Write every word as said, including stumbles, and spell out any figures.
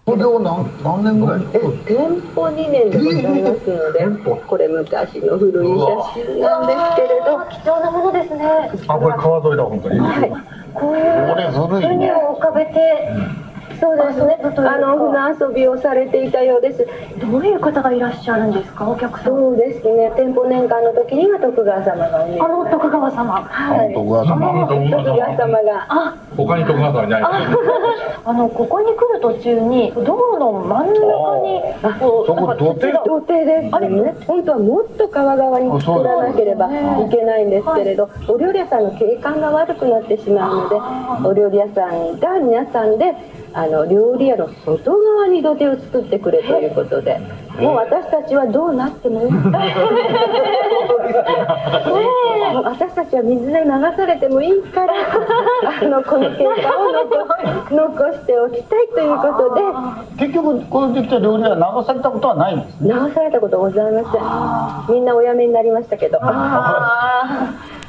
創業何、何年ぐらい？ え、店舗にねんでございますので、これ昔の古い写真なんですけれど、 貴重なものですね。 あ、これ川沿いだ、本当に。 はい、 こういう船を浮かべて、 そうですね、あの船遊びをされていたようです。 どういう方がいらっしゃるんですか、お客さん？ そうですね、店舗年間の時には徳川様がお見え。 あの徳川様。 はい、 徳川様。 徳川様が。 あ、 他に徳川様いない。 あのここに来る途中に道路の真ん中にこう、 そこ土手？ 土手ですね。本当はもっと川側に作らなければいけないんですけれど、お料理屋さんの景観が悪くなってしまうので、お料理屋さんが皆さんであの料理屋の外側に土手を作ってくれということで、もう私たちはどうなってもいい。私たちは水で流されてもいいから、あのこの景観を残残しておきたいということで。 結局このできた料理は流されたことはないんですね。 流されたことございません。みんなお辞めになりましたけど。 あ